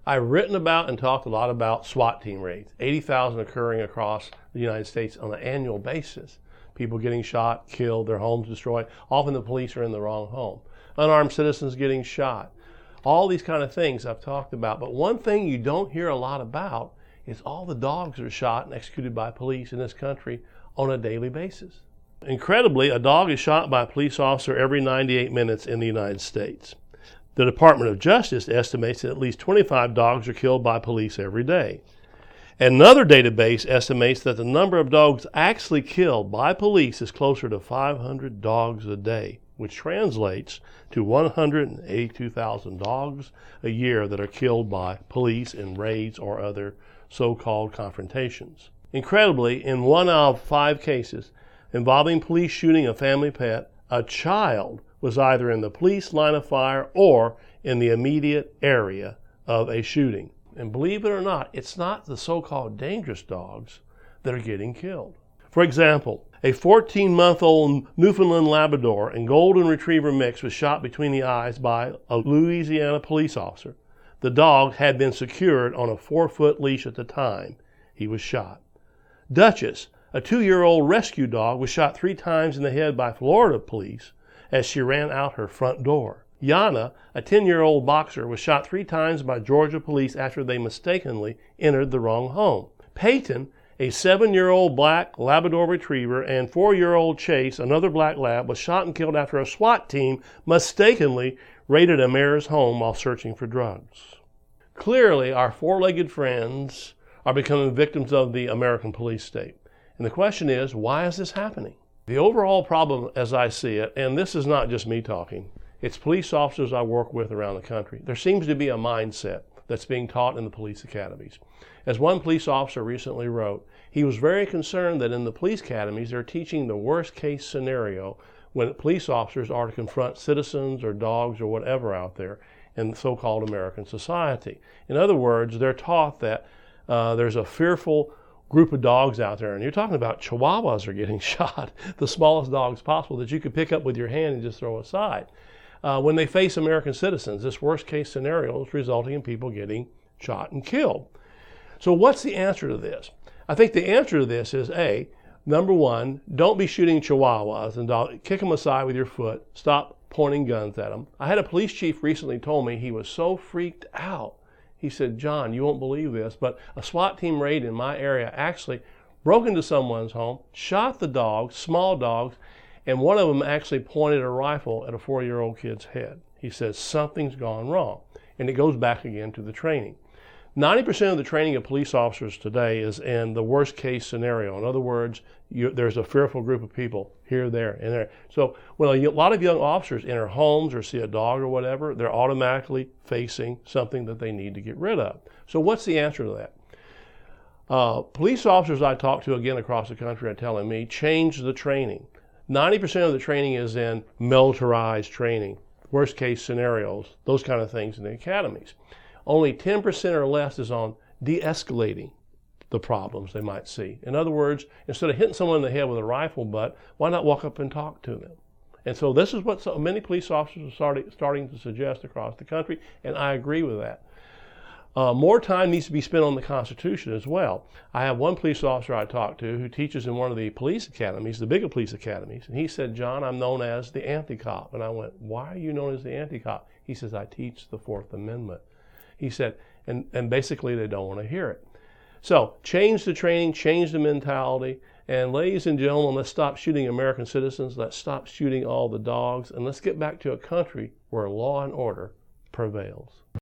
I've written about and talked a lot about SWAT team raids, 80,000 occurring across the United States on an annual basis. People getting shot, killed, their homes destroyed. Often the police are in the wrong home. Unarmed citizens getting shot. All these kind of things I've talked about. But one thing you don't hear a lot about is all the dogs that are shot and executed by police in this country on a daily basis. Incredibly, a dog is shot by a police officer every 98 minutes in the United States. The Department of Justice estimates that at least 25 dogs are killed by police every day. Another database estimates that the number of dogs actually killed by police is closer to 500 dogs a day, which translates to 182,000 dogs a year that are killed by police in raids or other so-called confrontations. Incredibly, in 1 out of 5 cases involving police shooting a family pet, a child was either in the police line of fire or in the immediate area of a shooting. And believe it or not, it's not the so-called dangerous dogs that are getting killed. For example, a 14-month-old Newfoundland Labrador and Golden Retriever mix was shot between the eyes by a Louisiana police officer. The dog had been secured on a 4-foot leash at the time he was shot. Duchess, a 2-year-old rescue dog, was shot 3 times in the head by Florida police as she ran out her front door. Yana, a 10-year-old boxer, was shot 3 times by Georgia police after they mistakenly entered the wrong home. Peyton, a 7-year-old black Labrador Retriever, and 4-year-old Chase, another black lab, was shot and killed after a SWAT team mistakenly raided a mayor's home while searching for drugs. Clearly, our 4-legged friends are becoming victims of the American police state. And the question is, why is this happening? The overall problem, as I see it, and this is not just me talking, it's police officers I work with around the country. There seems to be a mindset that's being taught in the police academies. As one police officer recently wrote, he was very concerned that in the police academies they're teaching the worst case scenario when police officers are to confront citizens or dogs or whatever out there in so-called American society. In other words, they're taught that there's a fearful group of dogs out there, and you're talking about Chihuahuas are getting shot, the smallest dogs possible that you could pick up with your hand and just throw aside. When they face American citizens, this worst case scenario is resulting in people getting shot and killed. So what's the answer to this? I think the answer to this is A, number one, don't be shooting Chihuahuas and kick them aside with your foot. Stop pointing guns at them. I had a police chief recently told me he was so freaked out. He said, John, you won't believe this, but a SWAT team raid in my area actually broke into someone's home, shot the dogs, small dogs, and one of them actually pointed a rifle at a 4-year-old kid's head. He says, something's gone wrong. And it goes back again to the training. 90% of the training of police officers today is in the worst case scenario. In other words, there's a fearful group of people here, there, and there. So when a lot of young officers enter homes or see a dog or whatever, they're automatically facing something that they need to get rid of. So what's the answer to that? Police officers I talk to again across the country are telling me, change the training. 90% of the training is in militarized training, worst case scenarios, those kind of things in the academies. Only 10% or less is on de-escalating the problems they might see. In other words, instead of hitting someone in the head with a rifle butt, why not walk up and talk to them? And so this is what so many police officers are starting to suggest across the country, and I agree with that. More time needs to be spent on the Constitution as well. I have one police officer I talked to who teaches in one of the police academies, the bigger police academies, and he said, John, I'm known as the anti-cop. And I went, why are you known as the anti-cop? He says, I teach the Fourth Amendment. He said, and basically they don't want to hear it. So change the training, change the mentality, and ladies and gentlemen, let's stop shooting American citizens, let's stop shooting all the dogs, and let's get back to a country where law and order prevails.